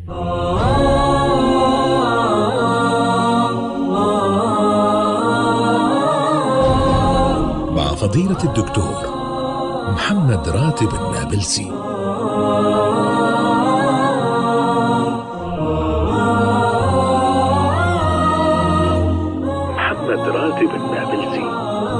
مع فضيلة الدكتور محمد راتب النابلسي. محمد راتب النابلسي.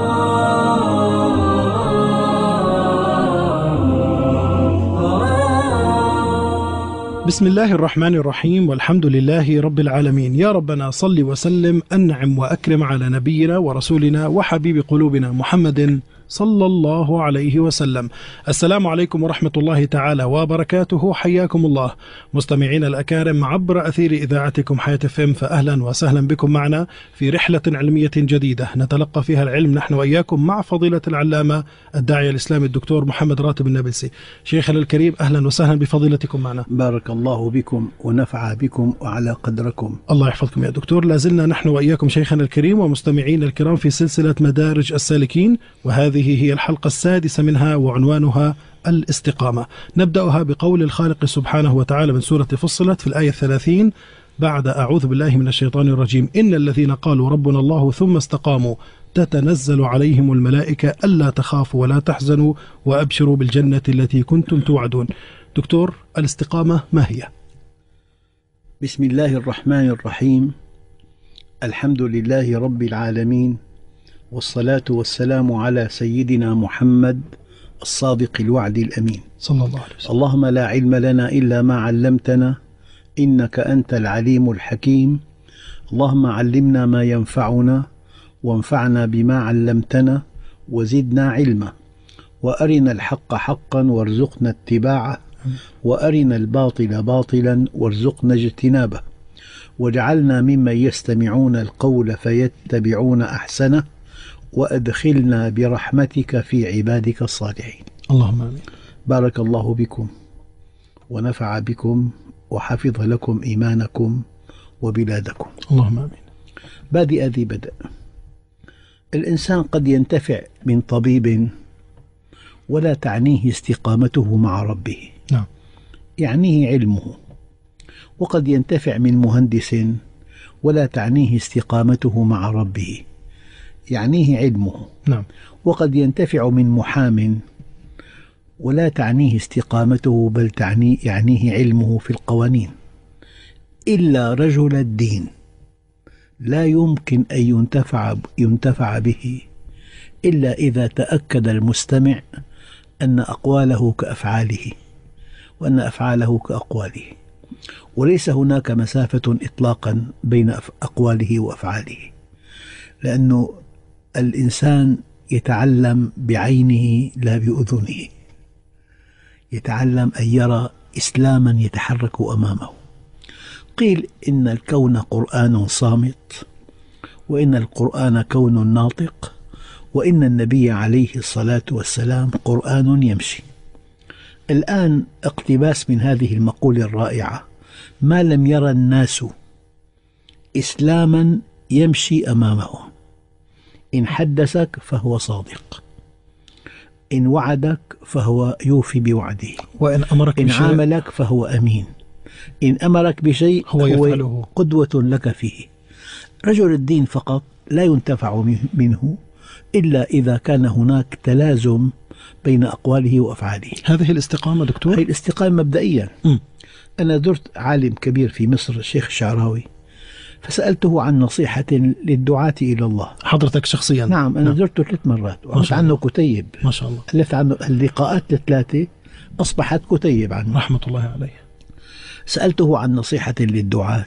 بسم الله الرحمن الرحيم، والحمد لله رب العالمين. يا ربنا صل وسلم أنعم وأكرم على نبينا ورسولنا وحبيب قلوبنا محمد صلى الله عليه وسلم. السلام عليكم ورحمة الله تعالى وبركاته. حياكم الله مستمعين الأكارم عبر أثير إذاعتكم حياة FM، فأهلا وسهلا بكم معنا في رحلة علمية جديدة نتلقى فيها العلم نحن وإياكم مع فضيلة العلامة الداعية الإسلامي الدكتور محمد راتب النابلسي. شيخنا الكريم أهلا وسهلا بفضيلتكم معنا. بارك الله بكم ونفع بكم وعلى قدركم. الله يحفظكم يا دكتور. لازلنا نحن وإياكم شيخنا الكريم ومستمعين الكرام في سلسلة مدارج السالكين، وهذه هي الحلقة السادسة منها وعنوانها الاستقامة. نبدأها بقول الخالق سبحانه وتعالى من سورة فصلت في الآية 30 بعد أعوذ بالله من الشيطان الرجيم: إن الذين قالوا ربنا الله ثم استقاموا تتنزل عليهم الملائكة ألا تخافوا ولا تحزنوا وأبشروا بالجنة التي كنتم توعدون. دكتور، الاستقامة ما هي؟ بسم الله الرحمن الرحيم. الحمد لله رب العالمين، والصلاة والسلام على سيدنا محمد الصادق الوعد الأمين صلى الله عليه وسلم. اللهم لا علم لنا إلا ما علمتنا إنك أنت العليم الحكيم. اللهم علمنا ما ينفعنا وانفعنا بما علمتنا وزدنا علما، وأرنا الحق حقا وارزقنا اتباعه، وأرنا الباطل باطلا وارزقنا اجتنابه، واجعلنا ممن يستمعون القول فيتبعون أحسنه، وأدخلنا برحمتك في عبادك الصالحين. اللهم آمين. بارك الله بكم ونفع بكم وحفظ لكم إيمانكم وبلادكم. اللهم آمين. بادئ ذي بدء. الإنسان قد ينتفع من طبيب ولا تعنيه استقامته مع ربه، نعم، يعنيه علمه. وقد ينتفع من مهندس ولا تعنيه استقامته مع ربه، يعنيه علمه. نعم. وقد ينتفع من محام ولا تعنيه استقامته، بل يعنيه علمه في القوانين. إلا رجل الدين لا يمكن أن ينتفع به إلا إذا تأكد المستمع أن أقواله كأفعاله وأن أفعاله كأقواله، وليس هناك مسافة إطلاقا بين أقواله وأفعاله، لأنه الإنسان يتعلم بعينه لا بأذنه، يتعلم أن يرى إسلاما يتحرك أمامه. قيل إن الكون قرآن صامت، وإن القرآن كون ناطق، وإن النبي عليه الصلاة والسلام قرآن يمشي. الآن اقتباس من هذه المقولة الرائعة: ما لم يرى الناس إسلاما يمشي أمامهم، إن حدثك فهو صادق، إن وعدك فهو يوفي بوعده، وإن أمرك إن بشيء عاملك فهو أمين، إن أمرك بشيء هو يفعله، قدوة لك فيه. رجل الدين فقط لا ينتفع منه إلا إذا كان هناك تلازم بين أقواله وأفعاله. هذه الاستقامة دكتور؟ هي الاستقامة مبدئيا. أنا زرت عالم كبير في مصر الشيخ الشعراوي، فسألته عن نصيحة للدعاة إلى الله. حضرتك شخصيا؟ نعم، أنا زرته 3 مرات وعملت عنه كتيب. ما شاء الله. ألفت عنه اللقاءات 3 أصبحت كتيب عنه رحمة الله عليه. سألته عن نصيحة للدعاة،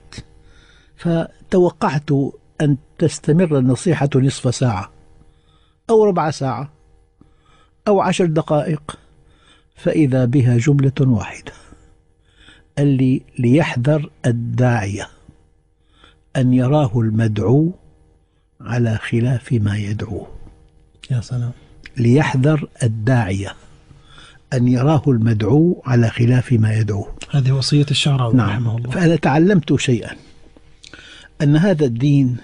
فتوقعت أن تستمر النصيحة نصف ساعة أو ربع ساعة أو 10 دقائق، فإذا بها جملة واحدة: قال لي: ليحذر الداعية أن يراه المدعو على خلاف ما يدعوه. يا سلام. ليحذر الداعية أن يراه المدعو على خلاف ما يدعوه. هذه وصية الشعراوي نعم. رحمه الله. فأنا تعلمت شيئا، أن هذا الدين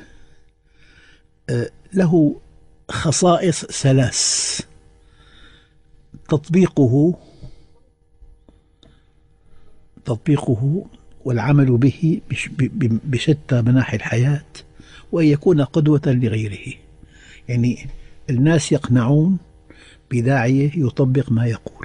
له خصائص 3: تطبيقه والعمل به بشتى مناحي الحياة، وأن يكون قدوة لغيره. يعني الناس يقنعون بداعية يطبق ما يقول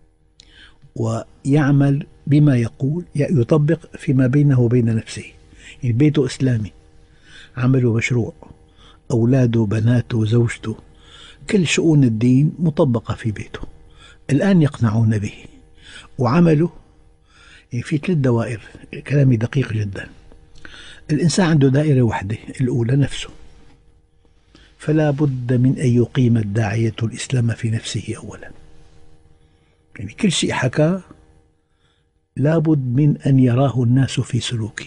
ويعمل بما يقول، يطبق فيما بينه وبين نفسه. يعني بيته إسلامي، عمله مشروع، أولاده، بناته، زوجته، كل شؤون الدين مطبقة في بيته، الآن يقنعون به. وعمله يعني في 3 دوائر، كلامي دقيق جدا. الإنسان عنده دائرة واحدة، الأولى نفسه، فلا بد من أن يقيم الداعية الإسلام في نفسه أولا. يعني كل شيء حكى لا بد من أن يراه الناس في سلوكه.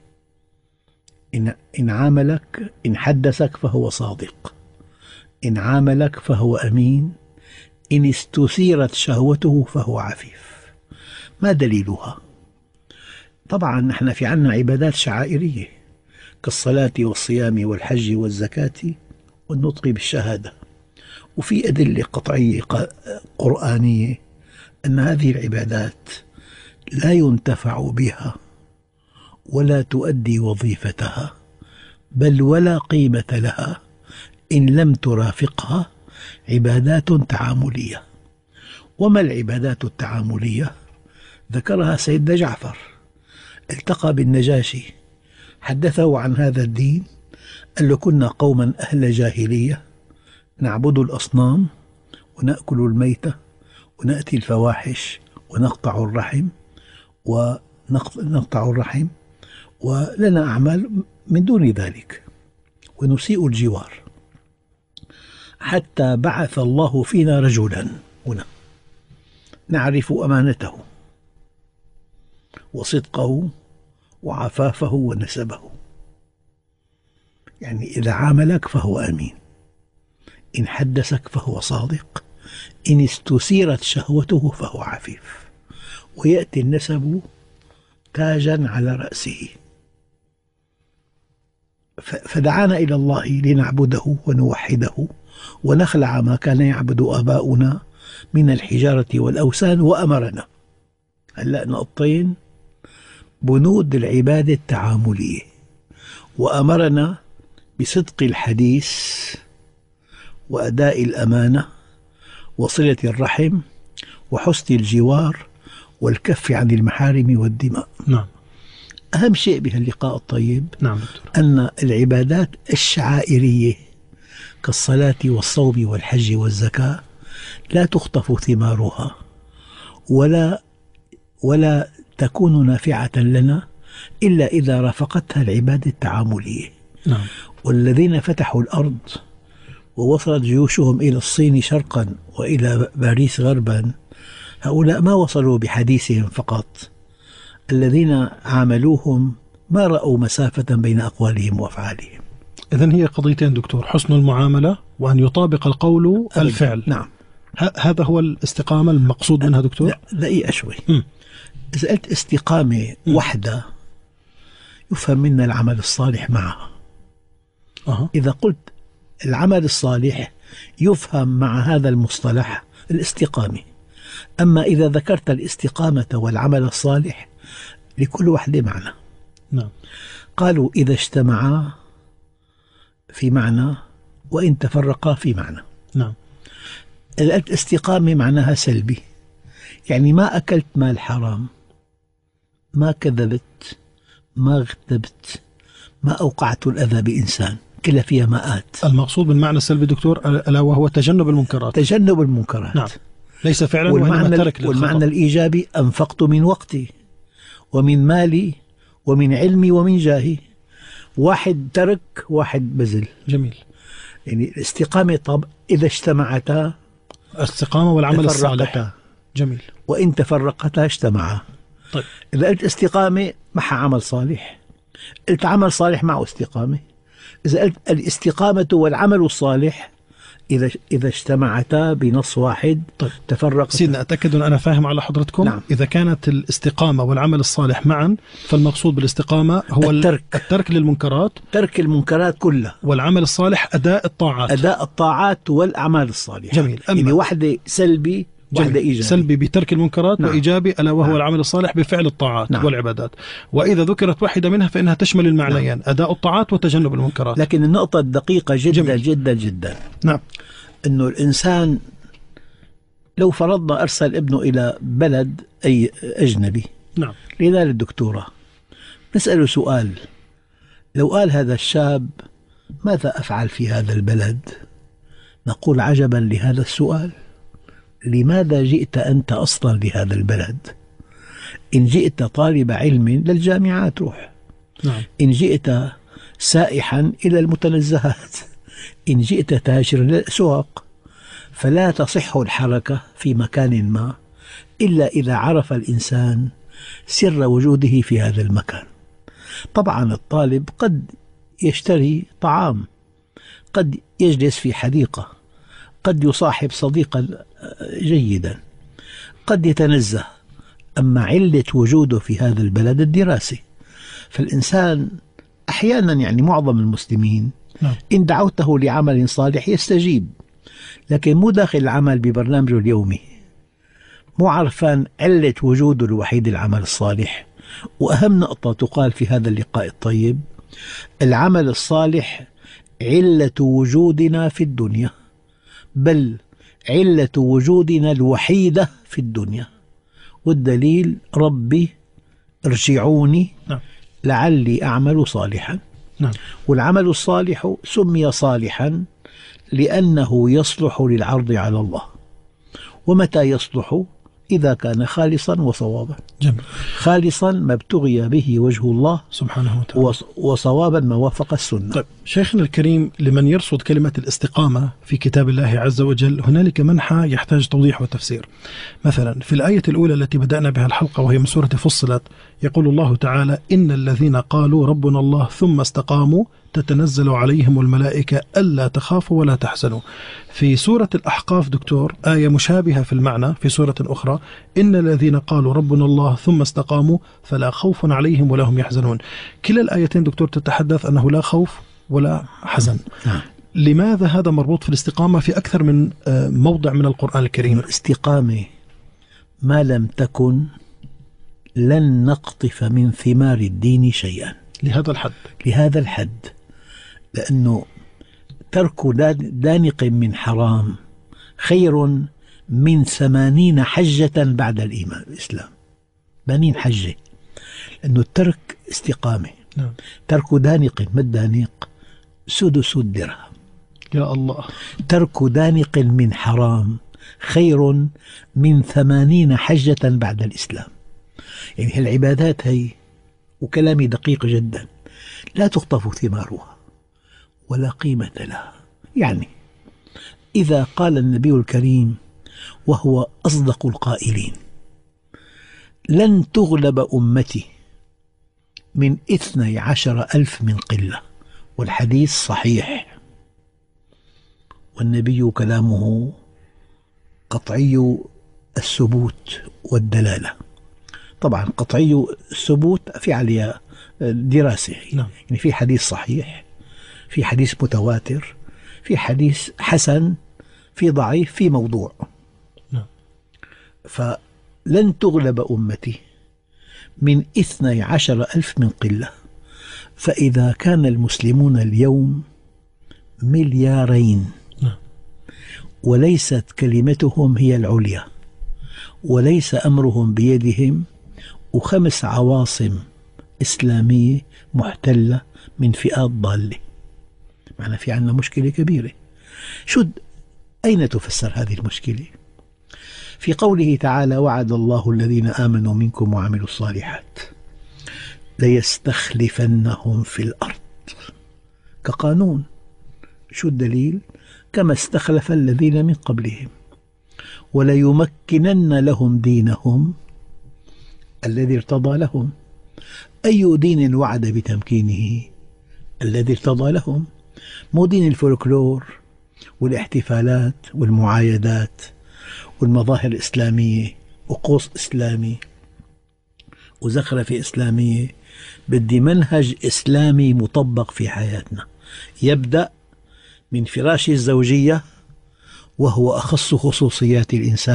إن عاملك، إن حدثك فهو صادق، إن عاملك فهو أمين، إن استثيرت شهوته فهو عفيف. ما دليلها؟ طبعا نحن في عنا عبادات شعائرية كالصلاة والصيام والحج والزكاة والنطق بالشهادة، وفي أدلة قطعية قرآنية أن هذه العبادات لا ينتفع بها ولا تؤدي وظيفتها، بل ولا قيمة لها إن لم ترافقها عبادات تعاملية. وما العبادات التعاملية؟ ذكرها سيدنا جعفر، التقى بالنجاشي، حدثه عن هذا الدين، قال له: كنا قوما أهل جاهلية نعبد الأصنام ونأكل الميتة ونأتي الفواحش ونقطع الرحم ولنا أعمال من دون ذلك ونسيء الجوار، حتى بعث الله فينا رجلا هنا نعرف أمانته وصدقه وعفافه ونسبه. يعني إذا عاملك فهو أمين، إن حدثك فهو صادق، إن استثيرت شهوته فهو عفيف، ويأتي النسب تاجا على رأسه. فدعانا إلى الله لنعبده ونوحده ونخلع ما كان يعبد آباؤنا من الحجارة والأوثان، وأمرنا، هلأ نقطين بنود العبادة التعاملية، وأمرنا بصدق الحديث وأداء الأمانة وصلة الرحم وحسن الجوار والكف عن المحارم والدماء. نعم. أهم شيء بهاللقاء الطيب نعم دكتور، أن العبادات الشعائرية كالصلاة والصوم والحج والزكاة لا تخطف ثمارها ولا تكون نافعة لنا إلا إذا رافقتها العبادة التعاملية. نعم. والذين فتحوا الأرض ووصلت جيوشهم إلى الصين شرقا وإلى باريس غربا، هؤلاء ما وصلوا بحديثهم فقط، الذين عاملوهم ما رأوا مسافة بين أقوالهم وأفعالهم. إذن هي قضيتين دكتور، حسن المعاملة وأن يطابق القول الفعل. نعم. هذا هو الاستقامة المقصود منها دكتور؟ لا، دقيقة شوي. إذا قلت استقامة وحدة يفهم منا العمل الصالح معها. إذا قلت العمل الصالح يفهم مع هذا المصطلح الاستقامة. أما إذا ذكرت الاستقامة والعمل الصالح لكل واحدة معنى. نعم. قالوا إذا اجتمعا في معنى وإن تفرقا في معنى. نعم. الاستقامة معناها سلبي، يعني ما أكلت مال حرام، ما كذبت، ما اغتبت، ما أوقعت الأذى بإنسان، كلها فيها ماءات. المقصود بالمعنى السلبي دكتور ألا وهو تجنب المنكرات. تجنب المنكرات. نعم. ليس فعلا وإنما ترك للخطأ. والمعنى الإيجابي أنفقت من وقتي ومن مالي ومن علمي ومن جاهي. واحد ترك، واحد بذل. جميل. يعني الاستقامة طب إذا اجتمعتا، الاستقامة والعمل الصالح. جميل. وإن تفرقتا اجتمعا. طيب. إذا قلت استقامة مع عمل صالح، قلت عمل صالح مع استقامة. إذا قلت الاستقامة والعمل الصالح إذا اجتمعتا بنص واحد. طيب. تفرقتا. سيدنا أتأكد أن أنا فاهم على حضرتكم. نعم. إذا كانت الاستقامة والعمل الصالح معا فالمقصود بالاستقامة هو الترك للمنكرات، ترك المنكرات كلها، والعمل الصالح أداء الطاعات. أداء الطاعات والأعمال الصالحة. جميل. يعني واحدة سلبي واحدة إيجابي سلبي بترك المنكرات، نعم. وإيجابي ألا وهو نعم. العمل الصالح بفعل الطاعات نعم. والعبادات. وإذا ذكرت واحدة منها فإنها تشمل المعنيين، نعم. أداء الطاعات وتجنب المنكرات. لكن النقطة الدقيقة جدا جميل. جدا جدا، نعم، أنه الإنسان لو فرضنا أرسل ابنه إلى بلد أي أجنبي، نعم، لذلك الدكتوراه، نسأله سؤال: لو قال هذا الشاب ماذا أفعل في هذا البلد؟ نقول: عجبا لهذا السؤال، لماذا جئت أنت أصلا لهذا البلد؟ إن جئت طالب علم للجامعات روح، نعم. إن جئت سائحا إلى المتنزهات، إن جئت تاجرا للأسواق. فلا تصح الحركة في مكان ما إلا إذا عرف الإنسان سر وجوده في هذا المكان. طبعا الطالب قد يشتري طعام، قد يجلس في حديقة، قد يصاحب صديقا جيدا، قد يتنزه، أما علة وجوده في هذا البلد الدراسي. فالإنسان أحيانا، يعني معظم المسلمين، إن دعوته لعمل صالح يستجيب، لكن مو داخل العمل ببرنامجه اليومي، مو عرفان علة وجوده الوحيد العمل الصالح. وأهم نقطة تقال في هذا اللقاء الطيب: العمل الصالح علة وجودنا في الدنيا، بل علة وجودنا الوحيدة في الدنيا. والدليل: ربي ارجعوني لعلي أعمل صالحا. والعمل الصالح سمي صالحا لأنه يصلح للعرض على الله. ومتى يصلح؟ إذا كان خالصا وصوابا. جميل. خالصا ما ابتغي به وجه الله سبحانه وتعالى، وصوابا ما وافق السنة. طيب شيخنا الكريم، لمن يرصد كلمة الاستقامة في كتاب الله عز وجل هنالك منحى يحتاج توضيح وتفسير. مثلا في الآية الأولى التي بدأنا بها الحلقة وهي من سورة فصلت، يقول الله تعالى: إن الذين قالوا ربنا الله ثم استقاموا تتنزل عليهم الملائكة ألا تخافوا ولا تحزنوا. في سورة الأحقاف دكتور آية مشابهة في المعنى في سورة أخرى: إن الذين قالوا ربنا الله ثم استقاموا فلا خوف عليهم ولا هم يحزنون. كلا الآيتين دكتور تتحدث أنه لا خوف ولا حزن. لماذا هذا مربوط في الاستقامة في أكثر من موضع من القرآن الكريم؟ الاستقامة ما لم تكن لن نقطف من ثمار الدين شيئا. لهذا الحد، لأنه ترك دانق من حرام خير من 80 حجة بعد الإيمان الإسلام. 80 حجة، لأنه الترك استقامة. ترك دانق، ما الدانق؟ سدس الدرهم. يا الله. ترك دانق من حرام خير من 80 حجة بعد الإسلام. يعني العبادات هي، وكلامي دقيق جدا، لا تخطف ثمارها ولا قيمة لها. يعني إذا قال النبي الكريم وهو أصدق القائلين: لن تغلب أمتي من 12,000 من قلة، والحديث صحيح، والنبي كلامه قطعي الثبوت والدلالة. طبعا قطعي الثبوت في عليها دراسة. يعني في حديث صحيح، في حديث متواتر، في حديث حسن، في ضعيف، في موضوع. فلن تغلب أمتي من 12,000 من قلة. فإذا كان المسلمون اليوم 2,000,000,000 وليست كلمتهم هي العليا، وليس أمرهم بيدهم، و5 عواصم إسلامية محتلة من فئات ضالة، معنا في عنا مشكلة كبيرة. أين تفسر هذه المشكلة؟ في قوله تعالى: وعد الله الذين آمنوا منكم وعملوا الصالحات ليستخلفنهم في الأرض. كقانون. شو الدليل؟ كما استخلف الذين من قبلهم وليمكنن لهم دينهم الذي ارتضى لهم. أي دين وعد بتمكينه؟ الذي ارتضى لهم، مو دين الفولكلور والاحتفالات والمعايدات والمظاهر الإسلامية وقوس إسلامي وزخرفة إسلامية. بدي منهج إسلامي مطبق في حياتنا، يبدأ من فراش الزوجية وهو أخص خصوصيات الإنسان،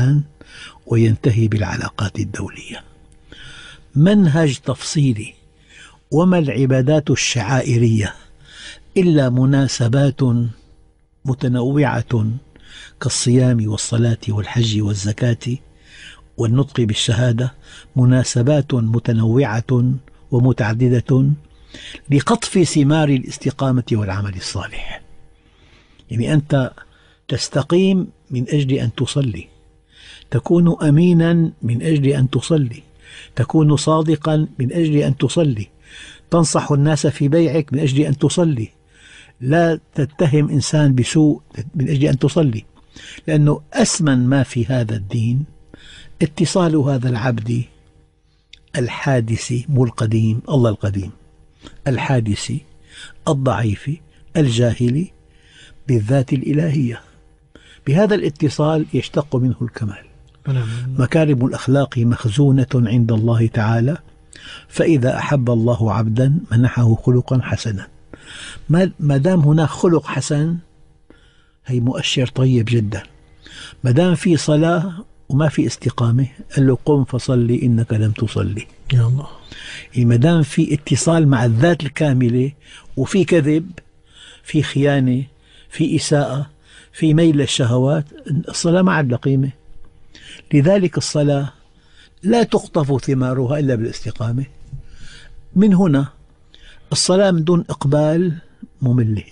وينتهي بالعلاقات الدولية. منهج تفصيلي. وما العبادات الشعائرية إلا مناسبات متنوعة كالصيام والصلاة والحج والزكاة والنطق بالشهادة، مناسبات متنوعة ومتعددة لقطف ثمار الاستقامة والعمل الصالح. يعني أنت تستقيم من أجل أن تصلي، تكون أمينا من أجل أن تصلي، تكون صادقا من أجل أن تصلي، تنصح الناس في بيعك من أجل أن تصلي، لا تتهم إنسان بسوء من أجل أن تصلي. لأنه أثمن ما في هذا الدين اتصال هذا العبد الحادث، مو القديم، الله القديم، الحادث الضعيف الجاهل بالذات الإلهية. بهذا الاتصال يشتق منه الكمال. مكارم الأخلاق مخزونة عند الله تعالى، فإذا أحب الله عبدا منحه خلقا حسنا. ما دام هناك خلق حسن هي مؤشر طيب جدا. ما دام في صلاة وما في استقامة قال له قم فصلي إنك لم تصلي. يا الله. ما دام في اتصال مع الذات الكاملة وفي كذب، في خيانة، في إساءة، في ميل للشهوات، الصلاة ما عاد قيمة. لذلك الصلاة لا تخطف ثمارها إلا بالاستقامة. من هنا الصلاة من دون إقبال مملة.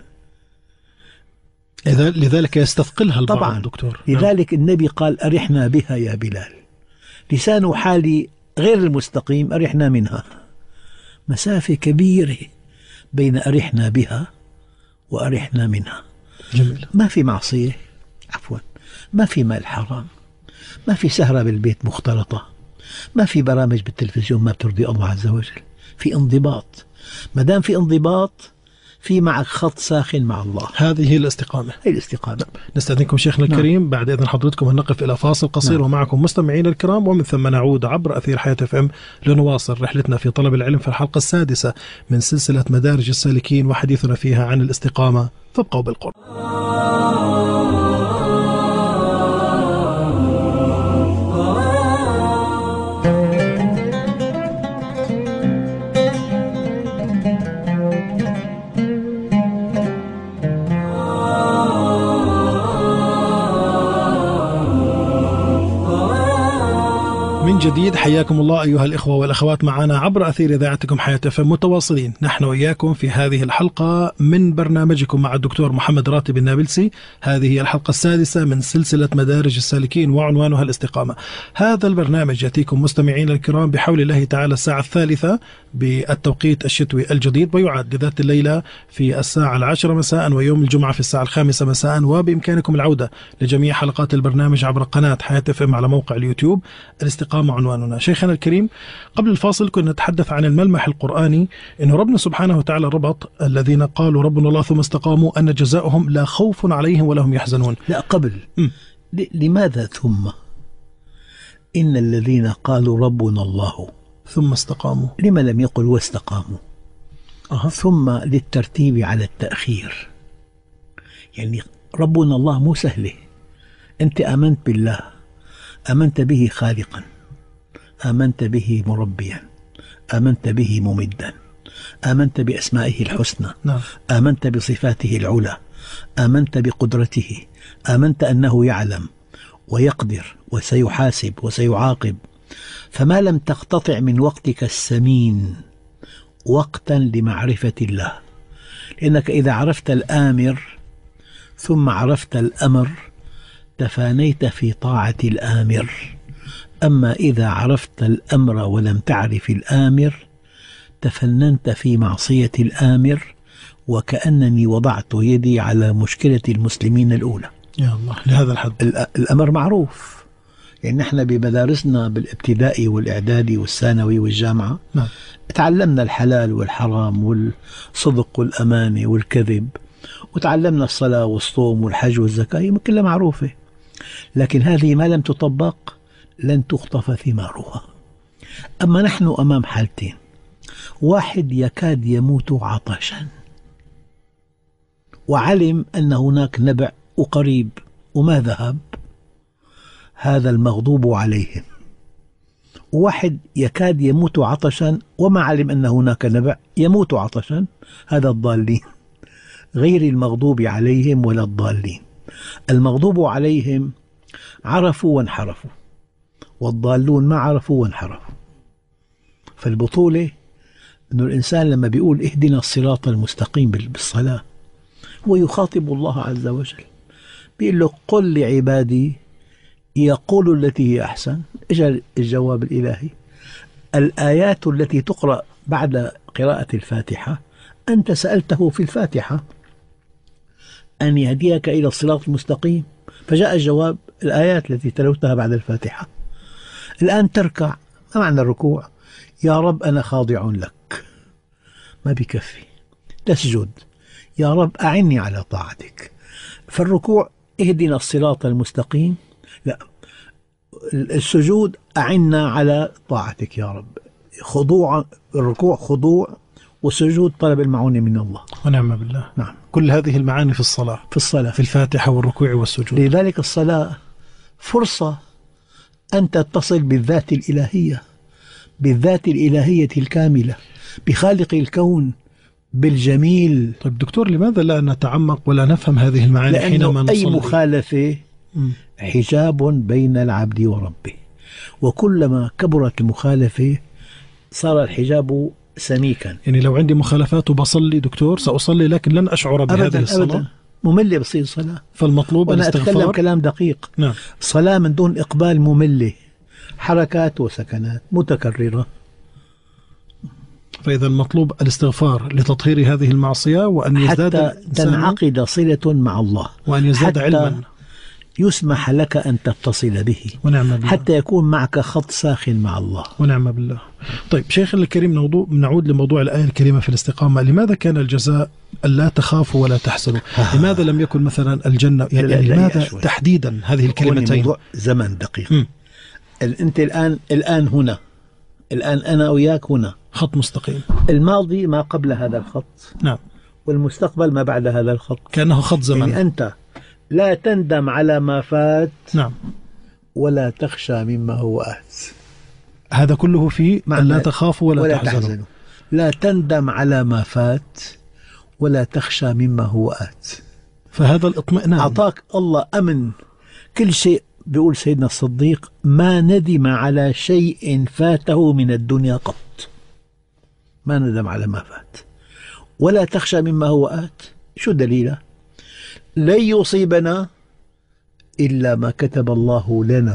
لذلك يستثقلها البعض طبعا دكتور. لذلك النبي قال أرحنا بها يا بلال. لسان حالي غير المستقيم أرحنا منها. مسافة كبيرة بين أرحنا بها وأرحنا منها. جميل. ما في معصية، عفوا، ما في مال حرام، ما في سهرة بالبيت مختلطة، ما في برامج بالتلفزيون ما بترضي الله عز وجل. في انضباط. ما دام في انضباط في معك خط ساخن مع الله. هذه هي الاستقامة. هي الاستقامة. نستأذنكم شيخنا الكريم. بعد إذن حضرتكم هنقف إلى فاصل قصير. ومعكم مستمعين الكرام، ومن ثم نعود عبر أثير حياة FM لنواصل رحلتنا في طلب العلم في الحلقة السادسة من سلسلة مدارج السالكين، وحديثنا فيها عن الاستقامة، فابقوا بالقرب. من جديد حياكم الله أيها الإخوة والأخوات معنا عبر أثير إذاعتكم حياة FM، متواصلين نحن وإياكم في هذه الحلقة من برنامجكم مع الدكتور محمد راتب النابلسي. هذه هي الحلقة السادسة من سلسلة مدارج السالكين وعنوانها الاستقامة. هذا البرنامج يأتيكم مستمعين الكرام بحول الله تعالى الساعة 3 بالتوقيت الشتوي الجديد، ويعاد لذات الليلة في الساعة 10 مساء، ويوم الجمعة في الساعة 5 مساء. وبإمكانكم العودة لجميع حلقات البرنامج عبر قناة حياة FM على موقع اليوتيوب. الاستقامة عنواننا. شيخنا الكريم، قبل الفاصل كنا نتحدث عن الملمح القرآني، إنه ربنا سبحانه وتعالى ربط الذين قالوا ربنا الله ثم استقاموا أن جزاؤهم لا خوف عليهم ولا هم يحزنون. لا، قبل لماذا ثم؟ إن الذين قالوا ربنا الله ثم استقاموا، لما لم يقل واستقاموا؟ ثم للترتيب على التأخير. يعني ربنا الله مو سهلة. أنت آمنت بالله، آمنت به خالقا، آمنت به مربيا، آمنت به ممدا، آمنت بأسمائه الحسنى، آمنت بصفاته العلى، آمنت بقدرته، آمنت أنه يعلم ويقدر وسيحاسب وسيعاقب. فما لم تقتطع من وقتك الثمين وقتا لمعرفة الله، لأنك إذا عرفت الآمر ثم عرفت الأمر تفانيت في طاعة الآمر. أما إذا عرفت الأمر ولم تعرف الآمر تفننت في معصية الآمر، وكأنني وضعت يدي على مشكلة المسلمين الأولى. يا الله، لهذا الحد. الأمر معروف. يعني نحن بمدارسنا بالابتدائي والإعدادي والثانوي والجامعة تعلمنا الحلال والحرام والصدق والأمانة والكذب، وتعلمنا الصلاة والصوم والحج والزكاة، كلها معروفة. لكن هذه ما لم تطبق لن تخطف ثمارها. أما نحن أمام حالتين: واحد يكاد يموت عطشا وعلم أن هناك نبع وقريب وما ذهب، هذا المغضوب عليهم. واحد يكاد يموت عطشا وما علم أن هناك نبع، يموت عطشا، هذا الضالين، غير المغضوب عليهم ولا الضالين. المغضوب عليهم عرفوا وانحرفوا، والضالون ما عرفوا وانحرفوا. فالبطولة أن الإنسان لما بيقول اهدنا الصراط المستقيم بالصلاة هو يخاطب الله عز وجل، بيقول له قل لعبادي يقول التي هي أحسن. إجا الجواب الإلهي. الآيات التي تقرأ بعد قراءة الفاتحة أنت سألته في الفاتحة أن يهديك إلى الصراط المستقيم، فجاء الجواب الآيات التي تلوتها بعد الفاتحة. الآن تركع، ما معنى الركوع؟ يا رب أنا خاضع لك، ما بكفي. تسجد، يا رب أعني على طاعتك. فالركوع اهدنا الصراط المستقيم، لا، السجود أعنا على طاعتك يا رب. خضوع، الركوع خضوع، والسجود طلب المعونة من الله. ونعم بالله. نعم، كل هذه المعاني في الصلاة، في الصلاة، في الفاتحة والركوع والسجود. لذلك الصلاة فرصة أن تتصل بالذات الإلهية، بالذات الإلهية الكاملة، بخالق الكون، بالجميل. طيب دكتور، لماذا لا نتعمق ولا نفهم هذه المعاني حينما نصلي؟ أي مخالفة حجاب بين العبد وربه، وكلما كبرت المخالفة صار الحجاب سميكا. يعني لو عندي مخالفات وبصلي دكتور سأصلي لكن لن أشعر بهذه أبداً الصلاة. أبداً، مملة بصير صلاة. فالمطلوب وأنا الاستغفار. أتكلم كلام دقيق. نعم. صلاة من دون إقبال مملة، حركات وسكنات متكررة. فإذا المطلوب الاستغفار لتطهير هذه المعصية، وأن يزداد حتى الإنسان، تنعقد صلة مع الله، وأن يزداد حتى علما، يسمح لك أن تتصل به، ونعم بالله. حتى يكون معك خط ساخن مع الله. ونعم بالله. طيب شيخنا الكريم، نعود لموضوع الآية الكريمة في الاستقامة. لماذا كان الجزاء ألا تخافوا ولا تحزنوا؟ لماذا لم يكن مثلا الجنة؟ يعني لماذا تحديدا هذه الكلمتين؟ موضوع زمن دقيق. أنت الآن هنا، الآن أنا وياك هنا، خط مستقيم. الماضي ما قبل هذا الخط، نعم، والمستقبل ما بعد هذا الخط، كأنه خط زمن. يعني أنت لا تندم على ما فات، نعم، ولا تخشى مما هو آت. هذا كله في لا تخافوا ولا تحزنوا. لا تندم على ما فات ولا تخشى مما هو آت. فهذا الاطمئنان أعطاك الله أمن كل شيء. بيقول سيدنا الصديق ما ندم على شيء فاته من الدنيا قط، ما ندم على ما فات. ولا تخشى مما هو آت. شو دليله؟ لن يصيبنا إلا ما كتب الله لنا.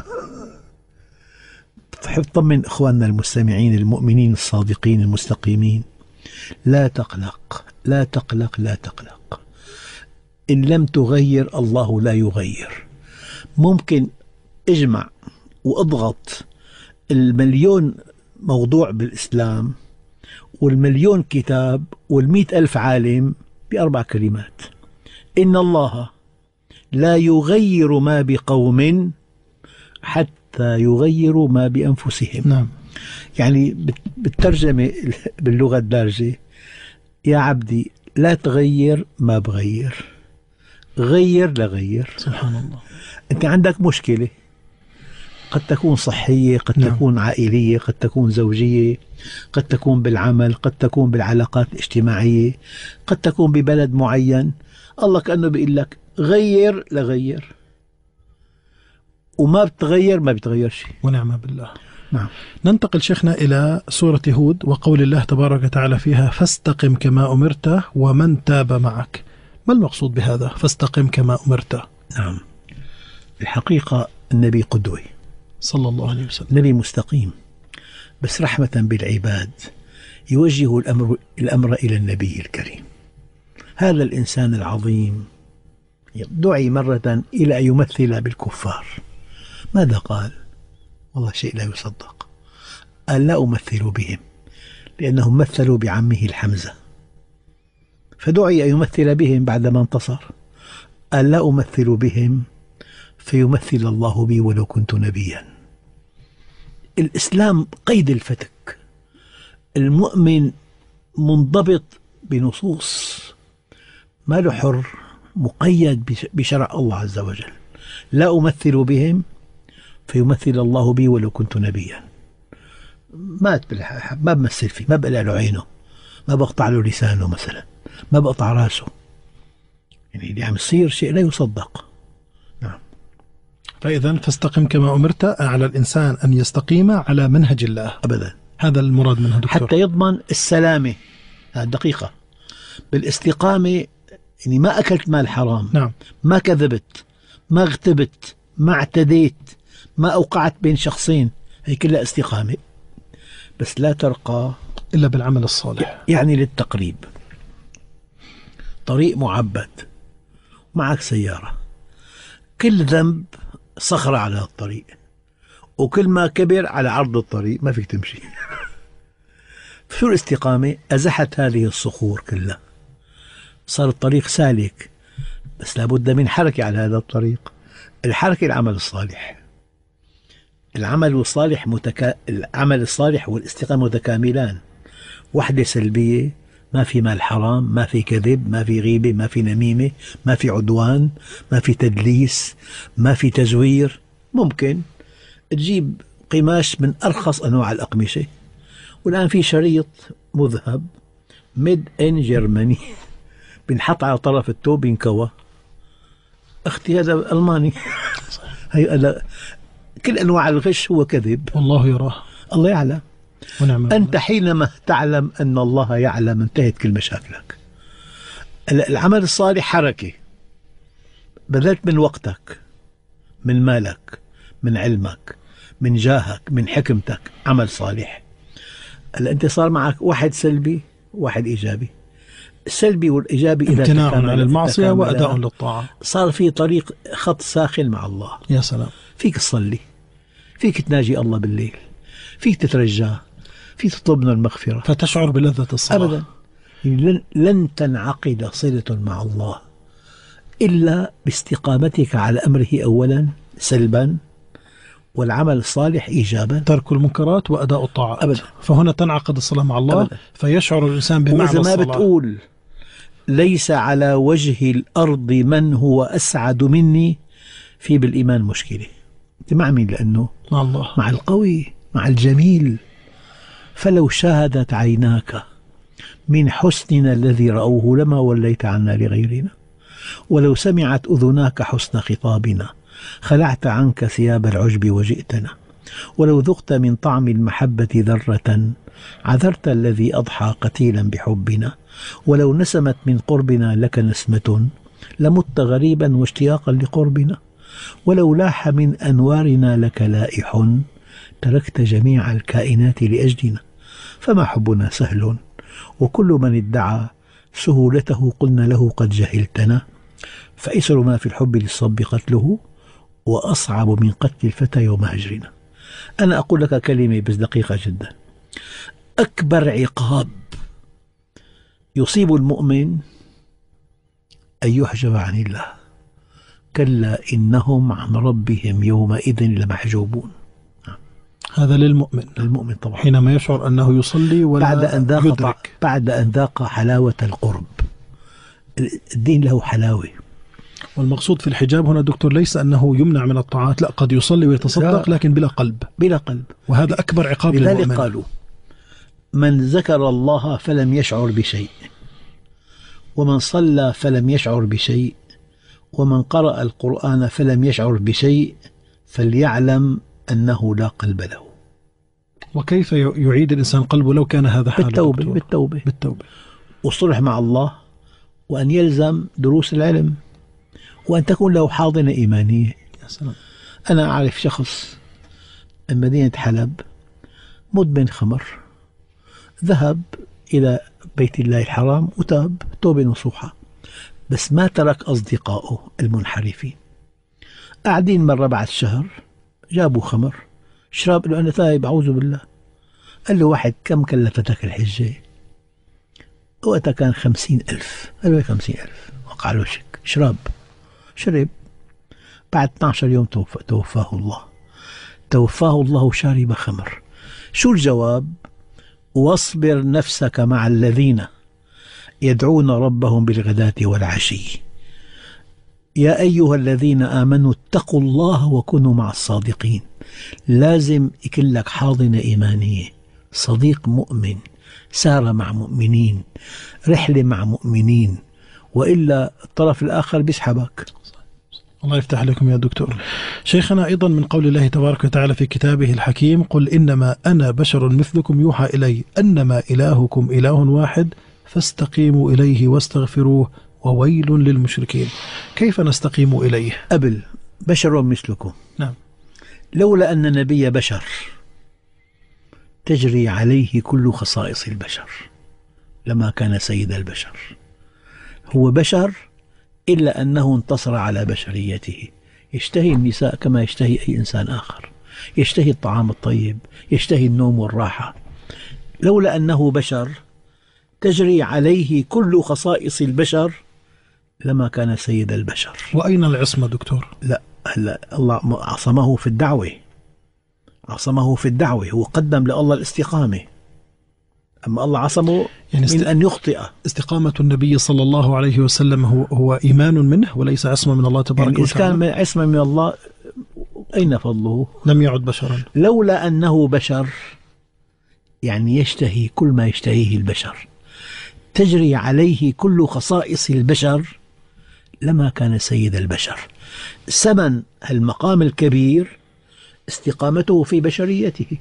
طمن إخواننا المستمعين المؤمنين الصادقين المستقيمين، لا تقلق لا تقلق لا تقلق. إن لم تغير الله لا يغير. ممكن اجمع واضغط المليون موضوع بالإسلام والمليون كتاب وال100,000 عالم ب4 كلمات: إن الله لا يغير ما بقوم حتى يغيروا ما بأنفسهم. نعم. يعني بالترجمة باللغة الدارجة: يا عبدي لا تغير ما بغير، غير لغير. سبحان الله. أنت عندك مشكلة، قد تكون صحية، قد تكون عائلية، قد تكون زوجية، قد تكون بالعمل، قد تكون بالعلاقات الاجتماعية، قد تكون ببلد معين. الله كأنه بيقول لك غير لغير، وما بتغير ما بتغير شيء. ونعم بالله. نعم. ننتقل شيخنا إلى سورة هود وقول الله تبارك وتعالى فيها: فاستقم كما أمرت ومن تاب معك. ما المقصود بهذا فاستقم كما أمرت؟ نعم، الحقيقة النبي قدوة صلى الله عليه وسلم، نبي مستقيم، بس رحمة بالعباد يوجه الأمر إلى النبي الكريم. هذا الإنسان العظيم دعي مرة إلى أن يمثل بالكفار. ماذا قال؟ والله شيء لا يصدق. قال: لا أمثل بهم، لأنهم مثلوا بعمه الحمزة، فدعي أن يمثل بهم بعدما انتصر. قال: لا أمثل بهم فيمثل الله بي ولو كنت نبيا. الإسلام قيد الفتك، المؤمن منضبط بنصوص، ما له حر، مقيد بشرع الله عز وجل. لا أمثل بهم فيمثل الله بي ولو كنت نبيا. مات ما بمثل فيه، ما بقلع له عينه، ما بقطع له لسانه مثلا، ما بقطع راسه. يعني اللي عم يصير شيء لا يصدق. نعم. فإذا فاستقم كما أمرت، على الإنسان أن يستقيم على منهج الله أبدا، هذا المراد منه دكتور، حتى يضمن السلامة. هذه دقيقة بالاستقامة. يعني ما أكلت مال حرام، نعم، ما كذبت، ما اغتبت، ما اعتديت، ما أوقعت بين شخصين، هي كلها استقامة. بس لا ترقى إلا بالعمل الصالح. يعني للتقريب. طريق معبد، معك سيارة، كل ذنب صخرة على الطريق، وكل ما كبر على عرض الطريق ما فيك تمشي. شو الاستقامة؟ أزحت هذه الصخور كلها، صار الطريق سالك، بس لابد من حركة على هذا الطريق. الحركة العمل الصالح. العمل الصالح والاستقامة متكاملان. وحدة سلبية، ما في مال حرام، ما في كذب، ما في غيبة، ما في نميمة، ما في عدوان، ما في تدليس، ما في تزوير. ممكن تجيب قماش من أرخص أنواع الأقمشة، والآن في شريط مذهب ميد إن جرماني بنحط على طرف الثوب بينكوى. أختي هذا ألماني. هي كل أنواع الغش هو كذب، والله يراه. الله يعلم. ونعم. أنت حينما تعلم أن الله يعلم انتهت كل مشاكلك. العمل الصالح حركة، بذلت من وقتك، من مالك، من علمك، من جاهك، من حكمتك. عمل صالح. أنت صار معك واحد سلبي واحد إيجابي. السلبي والإيجابي إذا امتناع عن المعصية وأداء للطاعة، صار في طريق خط ساخن مع الله. يا سلام. فيك تصلي، فيك تناجي الله بالليل، فيك تترجاه، فيك تطلب منه المغفرة، فتشعر بلذة الصلاة. أبدا. لن تنعقد صلة مع الله إلا باستقامتك على أمره أولا سلبا، والعمل الصالح إيجابا، ترك المنكرات وأداء الطاعات. أبدا. فهنا تنعقد الصلاة مع الله. أبدا. فيشعر الإنسان بمعنى وإذا ما الصلاة. بتقول ليس على وجه الأرض من هو أسعد مني، في بالإيمان مشكلة. أنت مع مين؟ لأنه مع الله، مع القوي، مع الجميل. فلو شاهدت عيناك من حسننا الذي رأوه لما وليت عنا لغيرنا، ولو سمعت أذناك حسن خطابنا خلعت عنك ثياب العجب وجئتنا، ولو ذقت من طعم المحبة ذرة عذرت الذي أضحى قتيلا بحبنا، ولو نسمت من قربنا لك نسمة لمت غريبا واشتياقا لقربنا، ولو لاح من أنوارنا لك لائح تركت جميع الكائنات لأجلنا. فما حبنا سهل، وكل من ادعى سهولته قلنا له قد جهلتنا، فأيسر ما في الحب للصب قتله، وأصعب من قتل الفتى يوم هجرنا. أنا أقول لك كلمة بس دقيقة جدا. أكبر عقاب يصيب المؤمن أن يحجب عن الله. كلا إنهم عن ربهم يومئذ لمحجوبون. هذا للمؤمن. للمؤمن طبعا، حينما يشعر أنه يصلي ولا يدرك. بعد أن ذاق حلاوة القرب. الدين له حلاوة. والمقصود في الحجاب هنا دكتور ليس أنه يمنع من الطاعات، لا، قد يصلي ويتصدق لكن بلا قلب. بلا قلب. وهذا أكبر عقاب لذلك للمؤمن. قالوا من ذكر الله فلم يشعر بشيء، ومن صلى فلم يشعر بشيء، ومن قرأ القرآن فلم يشعر بشيء، فليعلم أنه لا قلب له. وكيف يعيد الإنسان قلبه لو كان هذا حاله؟ بالتوبة والصلح مع الله، وأن يلزم دروس العلم، وأن تكون له حاضنة إيمانية. يا سلام. أنا أعرف شخص من مدينة حلب مدمن خمر، ذهب إلى بيت الله الحرام وتاب توبة نصوحة، بس ما ترك أصدقائه المنحرفين. قاعدين مرة بعد شهر جابوا خمر شراب، له أنا تايب أعوذ بالله. قال له واحد كم كلفتك الحجة؟ وقتها كان 50,000. قال له 50,000. وقع له شك. شراب، شرب. بعد 12 يوم توفاه الله. توفاه الله شارب خمر. شو الجواب؟ واصبر نفسك مع الذين يدعون ربهم بالغداة والعشي. يا أيها الذين آمنوا اتقوا الله وكونوا مع الصادقين. لازم يكون لك حاضنة إيمانية، صديق مؤمن، سار مع مؤمنين، رحلة مع مؤمنين، وإلا الطرف الآخر بيسحبك. الله يفتح عليكم يا دكتور. شيخنا، أيضا من قول الله تبارك وتعالى في كتابه الحكيم: قل إنما أنا بشر مثلكم يوحى إلي أنما إلهكم إله واحد فاستقيموا إليه واستغفروه وويل للمشركين. كيف نستقيم إليه؟ قبل بشر مثلكم، نعم. لولا أن النبي بشر تجري عليه كل خصائص البشر لما كان سيد البشر. هو بشر إلا أنه انتصر على بشريته، يشتهي النساء كما يشتهي أي إنسان آخر، يشتهي الطعام الطيب، يشتهي النوم والراحة. لولا أنه بشر تجري عليه كل خصائص البشر لما كان سيد البشر. وأين العصمة دكتور؟ لا، هلا الله عصمه في الدعوة، عصمه في الدعوة، هو قدم لله الاستقامة، أما الله عصمه يعني من أن يخطئ. استقامة النبي صلى الله عليه وسلم هو إيمان منه وليس عصمة من الله تبارك يعني وتعالى. إذا كان عصمة من الله أين فضله؟ لم يعد بشرا. لولا أنه بشر يعني يشتهي كل ما يشتهيه البشر، تجري عليه كل خصائص البشر لما كان سيد البشر. ثمن المقام الكبير استقامته في بشريته.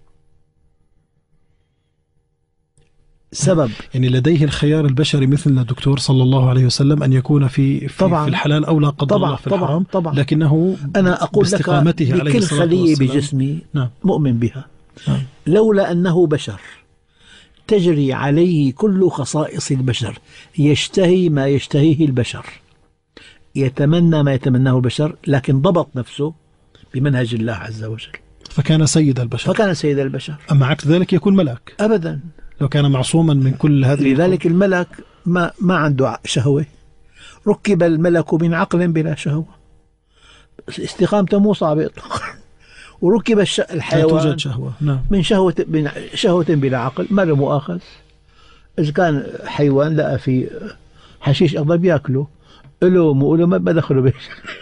سبب يعني لديه الخيار البشري مثلنا دكتور صلى الله عليه وسلم أن يكون في الحلال أو لا قدر الله في الحرام. طبعا. لكنه أنا أقول لك بكل خلية بجسمي نعم. مؤمن بها. نعم. لولا أنه بشر تجري عليه كل خصائص البشر، يشتهي ما يشتهيه البشر، يتمنى ما يتمناه البشر، لكن ضبط نفسه بمنهج الله عز وجل فكان سيد البشر. فكان سيد البشر. أما عكس ذلك يكون ملك أبدا، لو كان معصوما من كل هذه. لذلك الملك ما عنده شهوة. ركب الملك من عقل بلا شهوة، استقامته مو صعبة إطلاقا. وركب الحيوان توجد شهوة. نعم. من شهوة بلا عقل، ما له مؤاخذ. إذا كان حيوان لقى في حشيش أخضر بياكله، له مو له ما بدخله به.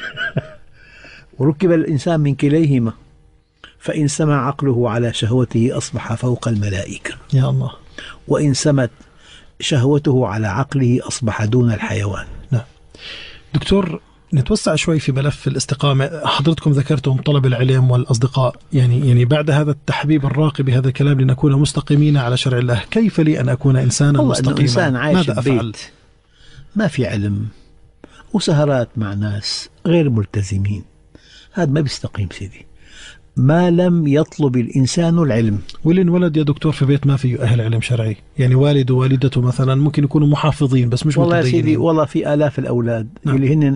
وركب الإنسان من كليهما، فإن سمع عقله على شهوته أصبح فوق الملائكة، يا الله. وإن سمت شهوته على عقله أصبح دون الحيوان. نعم. دكتور، نتوسع شوي في ملف الاستقامة. حضرتكم ذكرتم طلب العلم والأصدقاء، يعني بعد هذا التحبيب الراقي بهذا الكلام لنكون مستقيمين على شرع الله، كيف لي أن أكون إنسانا مستقيما؟ إنسان عايش ماذا أفعل؟ ما في علم وسهرات مع ناس غير ملتزمين، هذا ما بيستقيم سيدي، ما لم يطلب الإنسان العلم. ولن ولد يا دكتور في بيت ما فيه أهل علم شرعي، يعني والد ووالدته مثلا ممكن يكونوا محافظين بس مش والله متدينين. سيدي والله في آلاف الأولاد نعم. اللي هن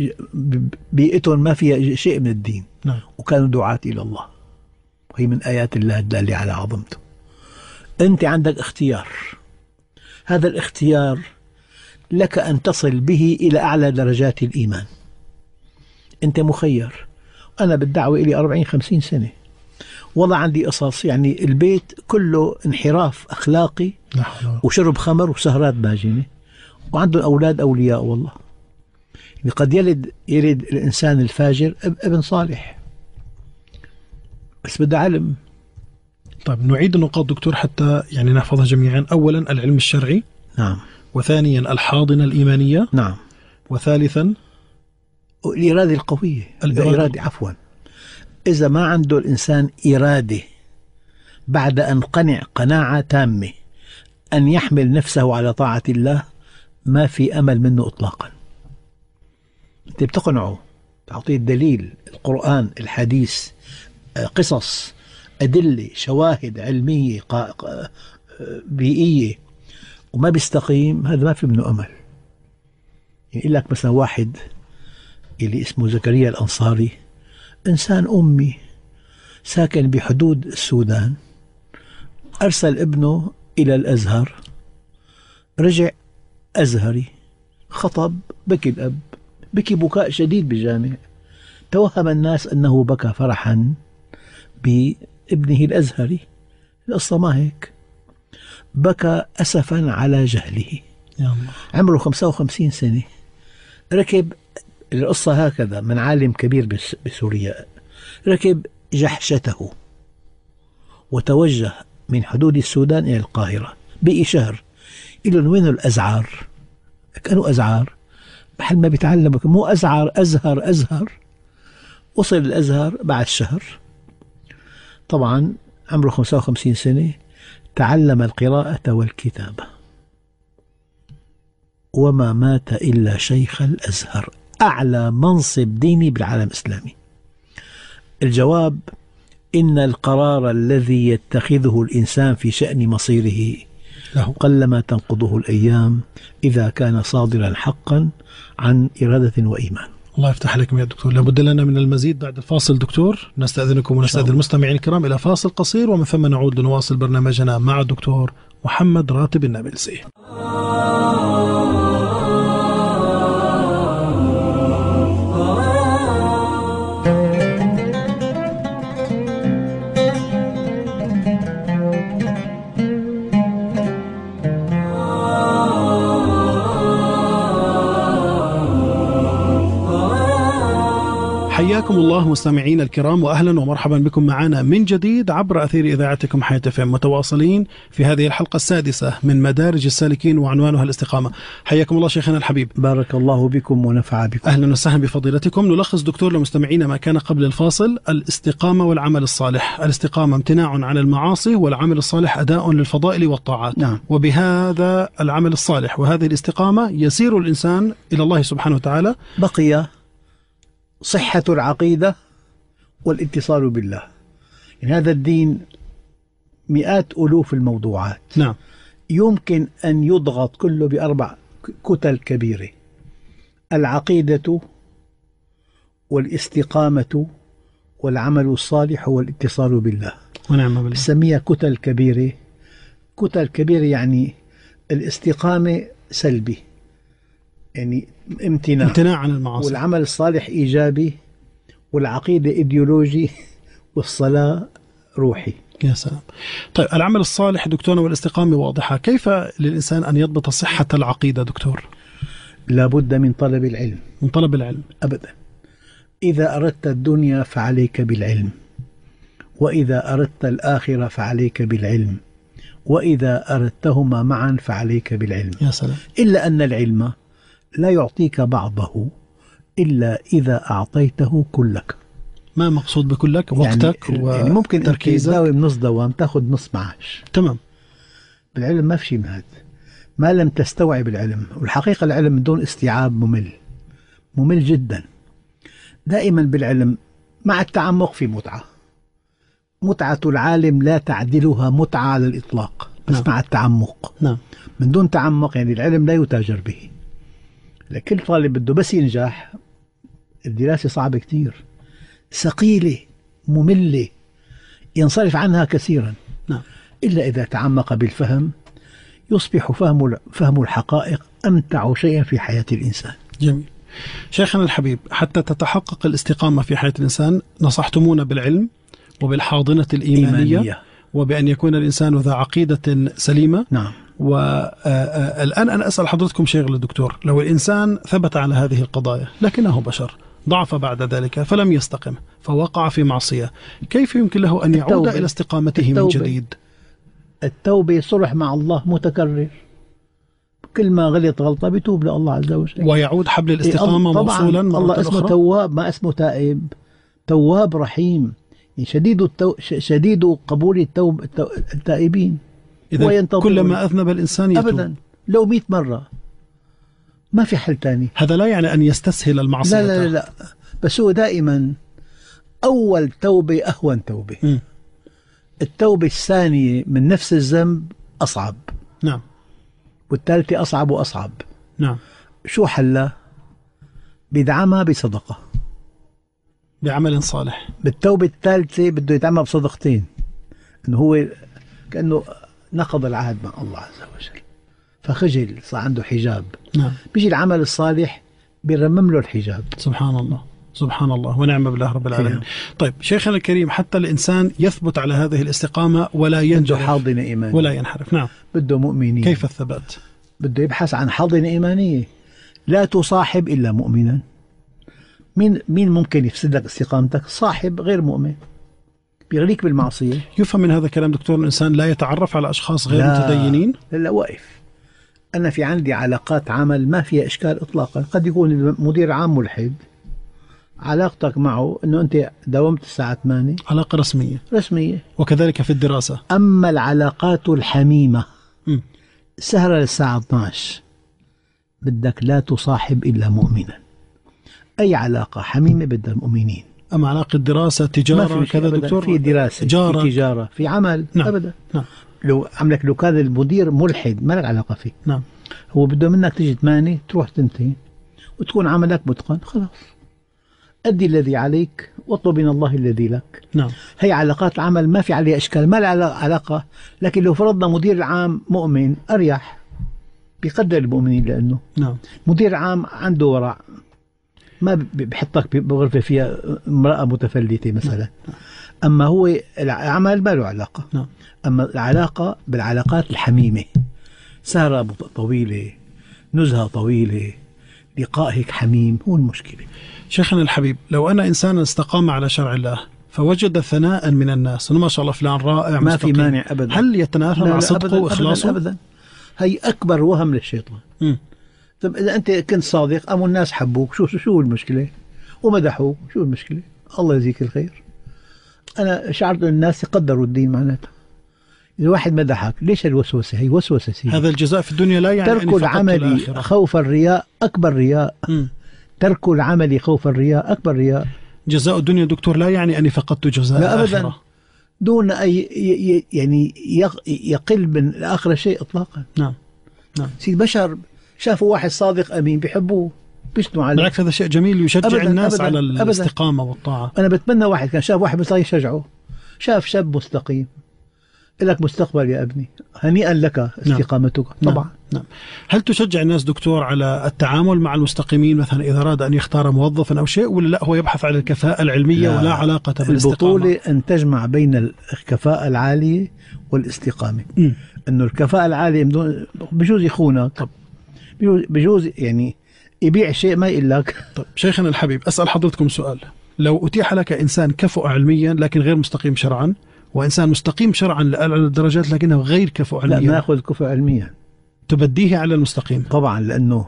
بيئتهم ما فيها شيء من الدين. نعم. وكانوا دعاة إلى الله، وهي من آيات الله الدالة على عظمته. أنت عندك اختيار، هذا الاختيار لك أن تصل به إلى أعلى درجات الإيمان. أنت مخير. أنا بالدعوة إلي 40-50 سنة، والله عندي قصص، يعني البيت كله انحراف أخلاقي وشرب خمر وسهرات باجنة، وعنده أولاد أولياء والله. يعني قد يلد الإنسان الفاجر ابن صالح، بس بده علم. طيب نعيد النقاط دكتور حتى يعني نحفظها جميعا. أولا العلم الشرعي. نعم. وثانيا الحاضنة الإيمانية. نعم. وثالثا الإرادة القوية. الإرادة عفوا، إذا ما عنده الإنسان إرادة بعد أن قنع قناعة تامة أن يحمل نفسه على طاعة الله، ما في أمل منه إطلاقا. أنت بتقنعه، تعطيه الدليل، القرآن، الحديث، قصص، أدلة، شواهد علمية بيئية، وما بيستقيم، هذا ما في منه أمل. يعني يقول لك مثلا واحد اللي اسمه زكريا الأنصاري، إنسان أمي ساكن بحدود السودان، أرسل ابنه إلى الأزهر، رجع أزهري، خطب، بكي الأب، بكي بكاء شديد بالجامع، توهم الناس أنه بكى فرحا بابنه الأزهري. القصة ما هيك، بكى أسفا على جهله. يا الله. عمره 55 سنة، ركب القصة هكذا من عالم كبير بسوريا، ركب جحشته وتوجه من حدود السودان إلى القاهرة، بقي شهر. إلهم وين الأزعار؟ كانوا أزعار محل ما بيتعلم، مو أزعر، أزهر. وصل الأزهر بعد شهر، طبعا عمره 55 سنة، تعلم القراءة والكتابة، وما مات إلا شيخ الأزهر، أعلى منصب ديني بالعالم الإسلامي. الجواب: إن القرار الذي يتخذه الإنسان في شأن مصيره له قلما تنقضه الأيام إذا كان صادرا حقا عن إرادة وإيمان. الله يفتح عليكم يا دكتور. لابد لنا من المزيد بعد الفاصل دكتور، نستأذنكم ونستأذن المستمعين الكرام إلى فاصل قصير، ومن ثم نعود لنواصل برنامجنا مع الدكتور محمد راتب النابلسي. حياكم الله مستمعين الكرام، وأهلا ومرحبا بكم معنا من جديد عبر أثير إذاعتكم حياة FM، متواصلين في هذه الحلقة السادسة من مدارج السالكين وعنوانها الاستقامة. حياكم الله شيخنا الحبيب. بارك الله بكم ونفع بكم. أهلا وسهلا بفضيلتكم. نلخص دكتور لمستمعينا ما كان قبل الفاصل: الاستقامة والعمل الصالح. الاستقامة امتناع عن المعاصي، والعمل الصالح أداء للفضائل والطاعات. نعم. وبهذا العمل الصالح وهذه الاستقامة يسير الإنسان إلى الله سبحانه وتعالى. بقي صحة العقيدة والاتصال بالله. يعني هذا الدين مئات ألوف الموضوعات. نعم. يمكن أن يضغط كله بأربع كتل كبيرة: العقيدة والاستقامة والعمل الصالح والاتصال بالله. ونعم بالله. بسميها كتل كبيرة. كتل كبيرة يعني الاستقامة سلبي، يعني امتناع عن المعاصي، والعمل الصالح إيجابي، والعقيدة إيديولوجي، والصلاة روحي. يا سلام. طيب العمل الصالح دكتورنا والاستقامة واضحة، كيف للإنسان أن يضبط صحة العقيدة دكتور؟ لابد من طلب العلم. من طلب العلم أبدا. إذا أردت الدنيا فعليك بالعلم، وإذا أردت الآخرة فعليك بالعلم، وإذا أردتهما معا فعليك بالعلم. يا سلام. إلا أن العلم لا يعطيك بعضه إلا إذا أعطيته كلك. ما مقصود بكلك؟ وقتك يعني ممكن تركيزك. تداوم نص دوام تأخذ نص معاش. تمام. بالعلم ما في شيء من هذا، ما لم تستوعب العلم. والحقيقة العلم من دون استيعاب ممل جدا. دائما بالعلم مع التعمق في متعة العالم لا تعدلها متعة على الإطلاق، بس نعم. مع التعمق. نعم. من دون تعمق يعني العلم لا يتاجر به. لكل طالب بده بس ينجح. الدراسة صعبة كتير، ثقيلة، مملة، ينصرف عنها كثيرا. نعم. إلا إذا تعمق بالفهم يصبح فهم الحقائق أمتع شيئا في حياة الإنسان. جميل. شيخنا الحبيب، حتى تتحقق الاستقامة في حياة الإنسان نصحتمونا بالعلم وبالحاضنة الإيمانية وبأن يكون الإنسان ذا عقيدة سليمة. نعم. والآن أنا أسأل حضرتكم شيخ الدكتور، لو الإنسان ثبت على هذه القضايا لكنه بشر، ضعف بعد ذلك فلم يستقم فوقع في معصية، كيف يمكن له أن يعود إلى استقامته من جديد؟ التوبة صلح مع الله متكرر، كل ما غلط غلطة بيتوب لله عز وجل ويعود حبل الاستقامة موصولا. الله اسمه تواب، ما اسمه تائب. تواب رحيم، شديد قبول التائبين. إذا كلما أذنب الإنسان يتوب. أبدا، لو 100 مرة ما في حل تاني. هذا لا يعني أن يستسهل المعصية. لا، بس هو دائما أول توبة أهون توبة. التوبة الثانية من نفس الذنب أصعب. نعم. والثالثة أصعب وأصعب. نعم. شو حلها؟ بدعمها بصدقة، بعمل صالح. بالتوبة الثالثة بده يدعمها بصدقتين، إنه هو كأنه نقض العهد مع الله عز وجل فخجل، صار عنده حجاب. نعم. بيجي العمل الصالح بيرمم له الحجاب. سبحان الله، سبحان الله، ونعم بالله رب العالمين. طيب شيخنا الكريم، حتى الإنسان يثبت على هذه الاستقامة ولا ينجح، بده حاضنة إيمانية ولا ينحرف. نعم. بده مؤمنين. كيف الثبات؟ بده يبحث عن حاضنة إيمانية. لا تصاحب إلا مؤمنا، مين ممكن يفسد لك استقامتك؟ صاحب غير مؤمن بيغريك بالمعصية. يفهم من هذا الكلام دكتور الإنسان لا يتعرف على أشخاص غير متدينين؟ لا واقف. أنا في عندي علاقات عمل ما فيها إشكال إطلاقا. قد يكون المدير عام ملحد، علاقتك معه أنه أنت داومت الساعة 8 علاقة رسمية، وكذلك في الدراسة. أما العلاقات الحميمة سهرة للساعة 12 بدك لا تصاحب إلا مؤمنا. أي علاقة حميمة بدها المؤمنين. أما علاقة دراسة تجارة كذا دكتور؟ في دراسة، في تجارة، في عمل. نعم. أبدا. نعم. لو عملك لو كان المدير ملحد ما لك علاقة فيه. نعم. هو بده منك تيجي 8 تروح تنتهي وتكون عملك متقن، خلاص أدي الذي عليك واطلب من الله الذي لك. نعم. هي علاقات العمل ما في عليها إشكال، ما لها علاقة. لكن لو فرضنا مدير عام مؤمن أريح، بيقدر المؤمنين، لأنه نعم. مدير عام عنده ورع، ما بحطك بغرفة فيها امرأة متفلتة مثلا. أما هو العمل ما له علاقة. نعم. أما العلاقة بالعلاقات الحميمة، سهرة طويلة، نزهة طويلة، لقاء هيك حميم، هو المشكلة. شيخنا الحبيب، لو أن إنسانا استقام على شرع الله فوجد ثناء من الناس إنه ما شاء الله فلان رائع ما مستقيم، في مانع أبدا. هل يتنافى مع صدقه أبداً وإخلاصه؟ أبدا. هي أكبر وهم للشيطان. طب إذا أنت كنت صادق قاموا الناس حبوك، شو المشكلة؟ ومدحوك، شو المشكلة؟ الله يجزيك الخير. أنا شعرت أن الناس يقدروا الدين معناته. إذا واحد مدحك ليش الوسوسة؟ هي وسوسة سيئة. هذا الجزاء في الدنيا لا يعني ترك العمل خوف الرياء أكبر رياء. ترك العمل خوف الرياء أكبر رياء. جزاء الدنيا دكتور لا يعني أني فقدت جزاء لا الآخرة. أبدا، دون أي يعني يقل من الآخرة شيء إطلاقا. نعم. نعم. سيد بشر شافوا واحد صادق أمين بيحبوه، بيثنوا عليه. بالعكس هذا شيء جميل يشجع أبداً الناس أبداً على أبداً. الاستقامة والطاعة. أنا بتمنى واحد كان شاف واحد مستقيم يشجعه. شاف شاب مستقيم، لك مستقبل يا ابني، هنيئا لك استقامتك. نعم. طبعا. نعم. هل تشجع الناس دكتور على التعامل مع المستقيمين مثلا إذا أراد أن يختار موظفا أو شيء، ولا لا هو يبحث على الكفاءة العلمية ولا علاقة بالاستقامة؟ البطولة أن تجمع بين الكفاءة العالية والاستقامة. أنه الكفاءة العالية بجوز يخونك. طب بجوز يعني يبيع شيء ما يقول لك. طب شيخنا الحبيب، أسأل حضرتكم سؤال. لو أتيح لك إنسان كفؤ علميا لكن غير مستقيم شرعا، وإنسان مستقيم شرعا لأعلى الدرجات لكنه غير كفؤ علميا، لا نأخذ كفؤ علميا، تبديه على المستقيم؟ طبعا، لأنه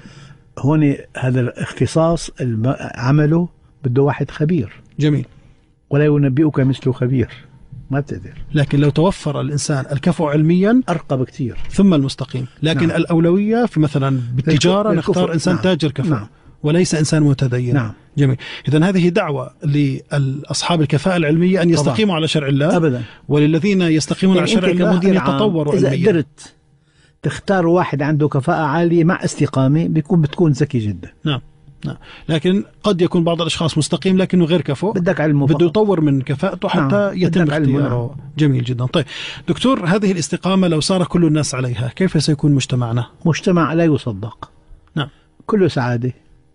هون هذا الاختصاص عمله بده واحد خبير. جميل. ولا ينبئك مثل خبير، ما بتقدر. لكن لو توفر الإنسان الكفؤ علميا أرقى بكثير ثم المستقيم، لكن نعم. الأولوية في مثلا بالتجارة نختار إنسان نعم. تاجر كفؤ. نعم. وليس إنسان متدين. نعم. جميل. إذن هذه دعوة لأصحاب الكفاءة العلمية أن يستقيموا طبعا. على شرع الله. أبدا. وللذين يستقيمون على شرع الله أن يتطوروا إذا علميا. قدرت تختار واحد عنده كفاءة عالية مع استقامة بتكون ذكي جدا. نعم. نعم. لكن قد يكون بعض الأشخاص مستقيم لكنه غير كفؤ، بدك علم، بده يطور من كفاءته حتى نعم. يتم اختياره. جميل جدا. طيب دكتور، هذه الاستقامة لو صار كل الناس عليها كيف سيكون مجتمعنا؟ مجتمع لا يصدق. نعم. كله سعادة.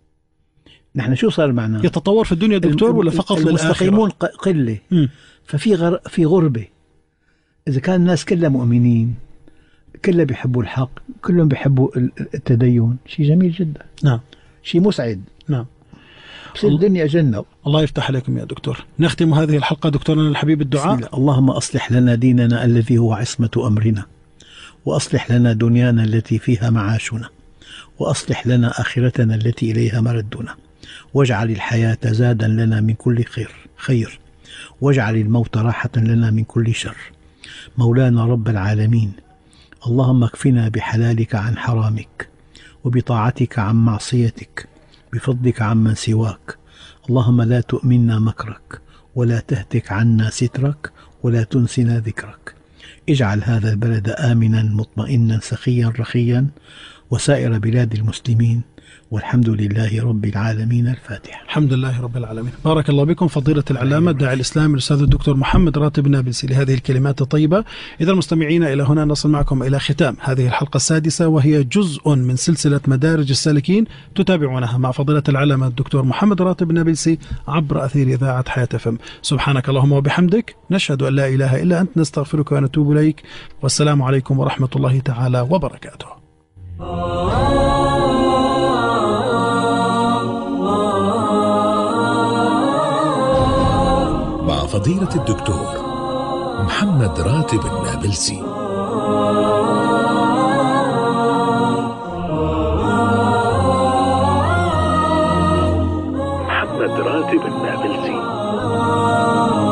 نحن شو صار معنا؟ يتطور في الدنيا دكتور ولا فقط للآخرة؟ المستقيمون قلة. في غربة. إذا كان الناس كلها مؤمنين، كلها بيحبوا الحق، كلهم بيحبوا التدين، شيء جميل جدا. نعم. شيء مسعد. نعم. بصير الدنيا جنة. الله يفتح عليكم يا دكتور. نختم هذه الحلقة دكتورنا الحبيب الدعاء. اللهم أصلح لنا ديننا الذي هو عصمة أمرنا، وأصلح لنا دنيانا التي فيها معاشنا، وأصلح لنا آخرتنا التي إليها مردنا، واجعل الحياة زادا لنا من كل خير، واجعل الموت راحة لنا من كل شر. مولانا رب العالمين، اللهم اكفنا بحلالك عن حرامك، وبطاعتك عن معصيتك، بفضلك عمن سواك. اللهم لا تؤمنا مكرك، ولا تهتك عنا سترك، ولا تنسنا ذكرك. اجعل هذا البلد آمنا مطمئنا سخيا رخيا، وسائر بلاد المسلمين، والحمد لله رب العالمين. الفاتحة. الحمد لله رب العالمين. بارك الله بكم فضيلة العلامة الداعي الإسلامي الأستاذ الدكتور محمد راتب النابلسي لهذه الكلمات الطيبة. إذا المستمعين إلى هنا نصل معكم إلى ختام هذه الحلقة السادسة، وهي جزء من سلسلة مدارج السالكين تتابعونها مع فضيلة العلامة الدكتور محمد راتب النابلسي عبر أثير إذاعة حياة FM. سبحانك اللهم وبحمدك، نشهد أن لا إله إلا أنت، نستغفرك ونتوب إليك، والسلام عليكم ورحمة الله تعالى وبركاته. فضيلة الدكتور محمد راتب النابلسي. محمد راتب النابلسي.